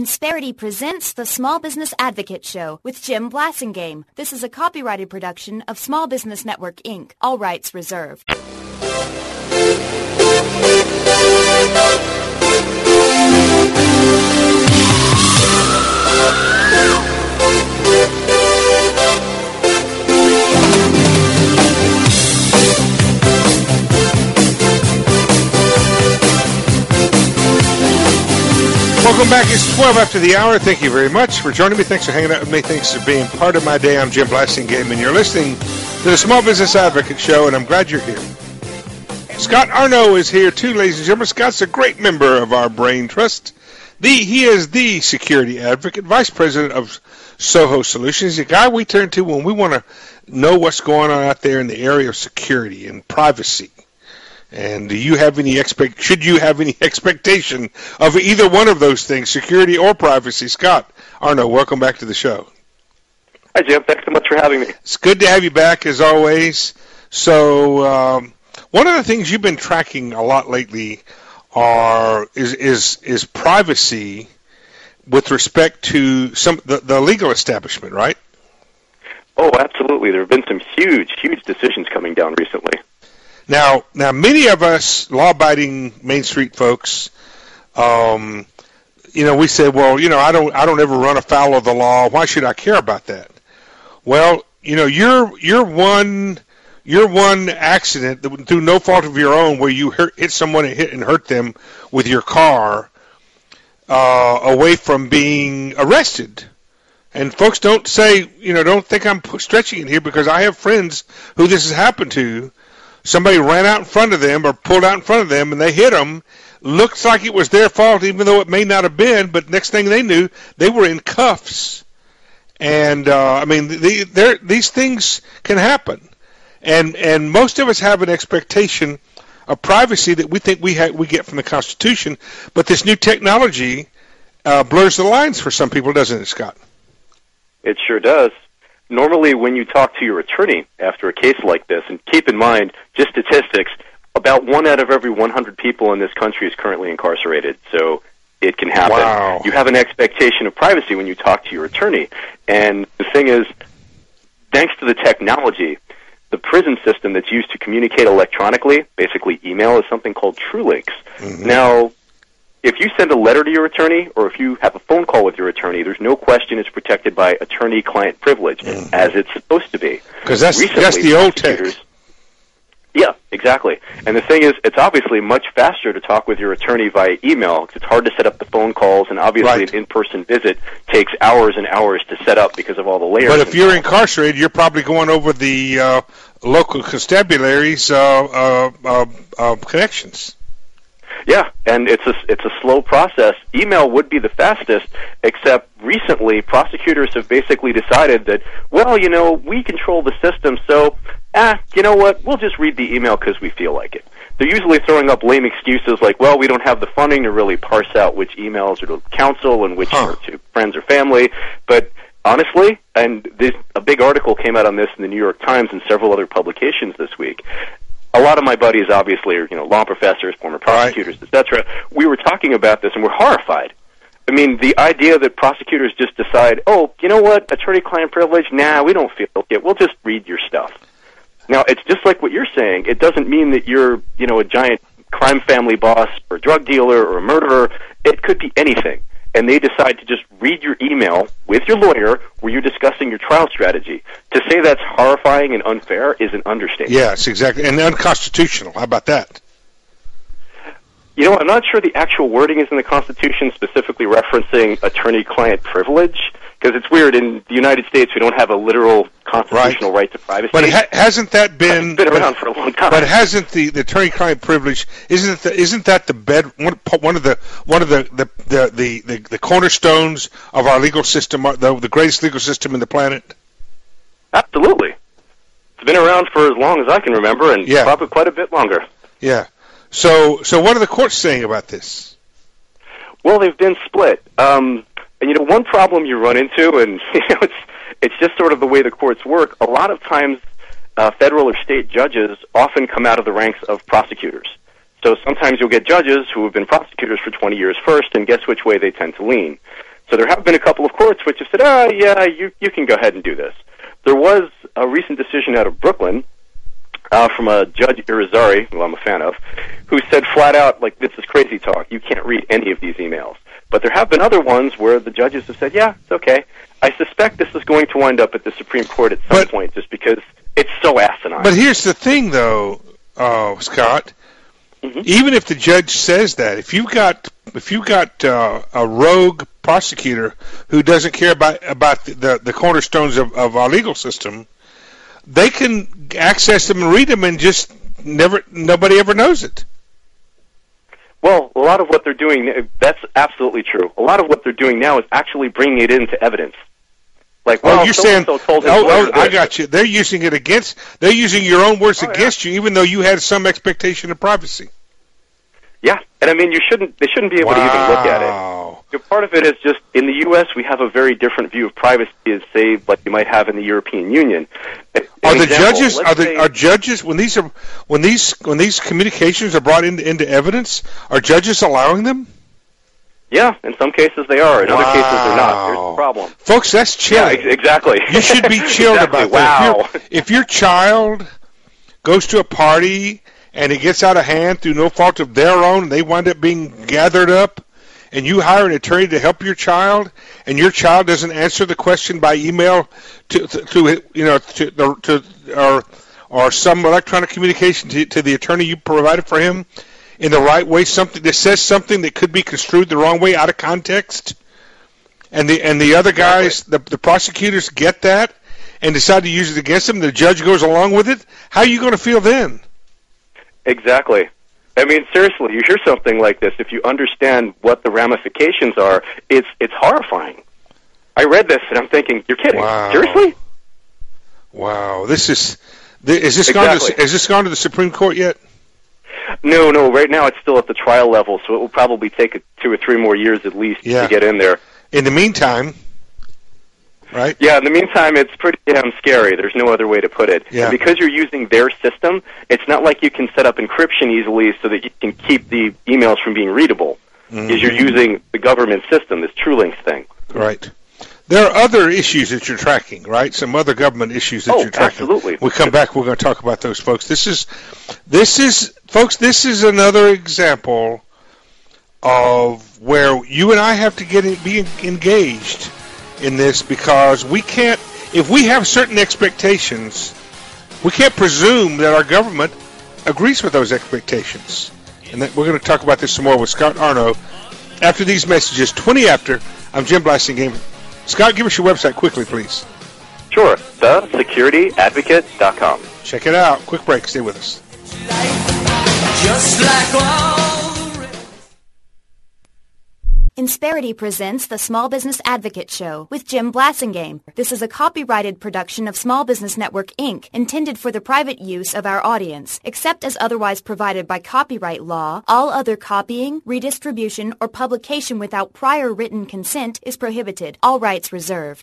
Insperity presents the Small Business Advocate Show with Jim Blasingame. This is a copyrighted production of Small Business Network, Inc. All rights reserved. Welcome back. It's 12 after the hour. Thank you very much for joining me. Thanks for hanging out with me. Thanks for being part of my day. I'm Jim Blasingame, and you're listening to the Small Business Advocate Show, and I'm glad you're here. Scott Arno is here, too, ladies and gentlemen. Scott's a great member of our Brain Trust. He is the security advocate, vice president of Soho Solutions, a guy we turn to when we want to know what's going on out there in the area of security and privacy. And do you have any should you have any expectation of either one of those things, security or privacy? Scott Arno, welcome back to the show. Hi, Jim. Thanks so much for having me. It's good to have you back, as always. So one of the things you've been tracking a lot lately is privacy with respect to the legal establishment, right? Oh, absolutely. There have been some huge decisions coming down recently. Now, many of us law-abiding Main Street folks, we say, well, I don't ever run afoul of the law. Why should I care about that? Well, you're one accident through no fault of your own where you hit someone and hurt them with your car away from being arrested. And folks don't think I'm stretching it here, because I have friends who this has happened to. Somebody ran out in front of them or pulled out in front of them, and they hit them. Looks like it was their fault, even though it may not have been. But next thing they knew, they were in cuffs. And these things can happen. And most of us have an expectation of privacy that we think we get from the Constitution. But this new technology blurs the lines for some people, doesn't it, Scott? It sure does. Normally, when you talk to your attorney after a case like this, and keep in mind, just statistics, about 1 out of every 100 people in this country is currently incarcerated, so it can happen. Wow. You have an expectation of privacy when you talk to your attorney. And the thing is, thanks to the technology, the prison system that's used to communicate electronically, basically email, is something called TrueLinks. Mm-hmm. Now, if you send a letter to your attorney, or if you have a phone call with your attorney, there's no question it's protected by attorney-client privilege, as it's supposed to be. Because that's the old tech. Yeah, exactly. And the thing is, it's obviously much faster to talk with your attorney via email, because it's hard to set up the phone calls, and obviously an in-person visit takes hours and hours to set up because of all the layers. But if you're incarcerated, you're probably going over the local constabulary's connections. Yeah, and it's a slow process. Email would be the fastest, except recently prosecutors have basically decided that, well, we control the system, so, you know what, we'll just read the email because we feel like it. They're usually throwing up lame excuses like, well, we don't have the funding to really parse out which emails are to counsel and which are to friends or family, but honestly, and a big article came out on this in the New York Times and several other publications this week. A lot of my buddies, obviously, are law professors, former prosecutors, etc. We were talking about this, and we're horrified. I mean, the idea that prosecutors just decide, oh, you know what, attorney-client privilege, nah, we don't feel it. We'll just read your stuff. Now, it's just like what you're saying. It doesn't mean that you're, a giant crime family boss or a drug dealer or a murderer. It could be anything. And they decide to just read your email with your lawyer where you're discussing your trial strategy. To say that's horrifying and unfair is an understatement. Yes, exactly. And unconstitutional. How about that? I'm not sure the actual wording is in the Constitution specifically referencing attorney-client privilege, because it's weird. In the United States, we don't have a literal constitutional right to privacy. But hasn't that been... It's been around for a long time. But hasn't the attorney-client privilege, isn't that the one of the cornerstones of our legal system, the greatest legal system in the planet? Absolutely. It's been around for as long as I can remember, and probably quite a bit longer. Yeah. So what are the courts saying about this? Well, they've been split. And one problem you run into, and it's just sort of the way the courts work. A lot of times, federal or state judges often come out of the ranks of prosecutors. So sometimes you'll get judges who have been prosecutors for 20 years first, and guess which way they tend to lean. So there have been a couple of courts which have said, yeah, you can go ahead and do this. There was a recent decision out of Brooklyn from a Judge Irizarry, who I'm a fan of, who said flat out, like, this is crazy talk. You can't read any of these emails. But there have been other ones where the judges have said, yeah, it's okay. I suspect this is going to wind up at the Supreme Court at some point just because it's so asinine. But here's the thing, though, Scott. Mm-hmm. Even if the judge says that, if you've got a rogue prosecutor who doesn't care about the cornerstones of our legal system, they can access them and read them and just nobody ever knows it. Well, a lot of what they're doing, that's absolutely true. A lot of what they're doing now is actually bringing it into evidence. Like, well, you're saying, I got you. They're using your own words against you, even though you had some expectation of privacy. Yeah, and I mean, they shouldn't be able to even look at it. Part of it is just, in the U.S., we have a very different view of privacy as, say, like you might have in the European Union. Are judges, when these communications are brought into evidence, are judges allowing them? Yeah, in some cases they are. In other cases they're not. Here's the problem. Folks, that's chilling. Yeah, exactly. You should be chilled about that. If your child goes to a party and it gets out of hand through no fault of their own, and they wind up being gathered up, and you hire an attorney to help your child, and your child doesn't answer the question by email or some electronic communication to the attorney you provided for him in the right way, something that says something that could be construed the wrong way out of context, and the other guys, the prosecutors get that and decide to use it against them, the judge goes along with it, how are you going to feel then? Exactly. I mean, seriously, you hear something like this, if you understand what the ramifications are, it's horrifying. I read this and I'm thinking, you're kidding. Wow. Seriously? Wow. Is this gone to the Supreme Court yet? No. Right now it's still at the trial level, so it will probably take 2 or 3 more years at least to get in there. In the meantime, right? Yeah, in the meantime, it's pretty damn scary. There's no other way to put it. Yeah. And because you're using their system, it's not like you can set up encryption easily so that you can keep the emails from being readable. Because you're using the government system, this TrueLinks thing. Right. There are other issues that you're tracking, right? Some other government issues that you're tracking. Absolutely. We come back, we're going to talk about those, folks. This is another example of where you and I have to be engaged in this, because we can't, if we have certain expectations, we can't presume that our government agrees with those expectations. And that we're going to talk about this some more with Scott Arno after these messages. 20 after. I'm Jim Blasingame. Scott, give us your website quickly, please. Sure. TheSecurityAdvocate.com. Check it out. Quick break. Stay with us. Just like all Insperity presents the Small Business Advocate Show with Jim Blasingame. This is a copyrighted production of Small Business Network, Inc., intended for the private use of our audience. Except as otherwise provided by copyright law, all other copying, redistribution, or publication without prior written consent is prohibited. All rights reserved.